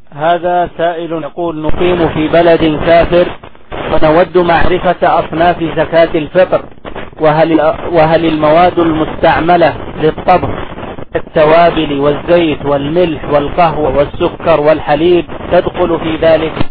هذا سائل يقول: نقيم في بلد كافر ونود معرفة أصناف زكاة الفطر، وهل المواد المستعملة للطبخ التوابل والزيت والملح والقهوة والسكر والحليب تدخل في ذلك؟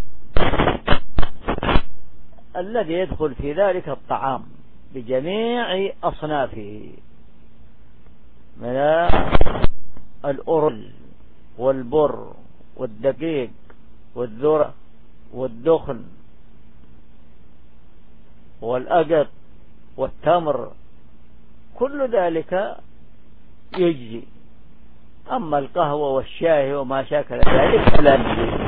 الذي يدخل في ذلك الطعام بجميع أصنافه، من الأرز والبر والدقيق والذرة والدخن والأقط والتمر، كل ذلك يجزي. أما القهوة والشاي وما شاكل ذلك فلا يجزي.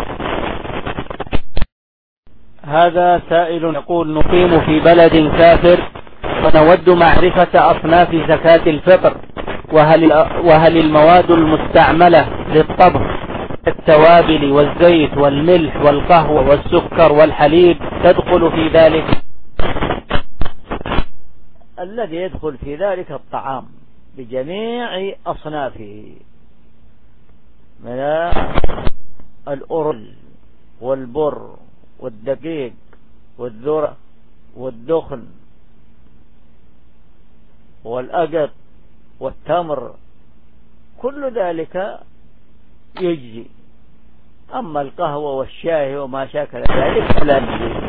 هذا سائل يقول: نقيم في بلد كافر ونود معرفة أصناف زكاة الفطر، وهل المواد المستعملة للطبخ التوابل والزيت والملح والقهوة والسكر والحليب تدخل في ذلك؟ الذي يدخل في ذلك الطعام بجميع أصنافه، من الأرز والبر والدقيق والذرة والدخن والأقط والتمر، كل ذلك يجزي. أما القهوة والشاي وما شاكل ذلك فلا يجزي.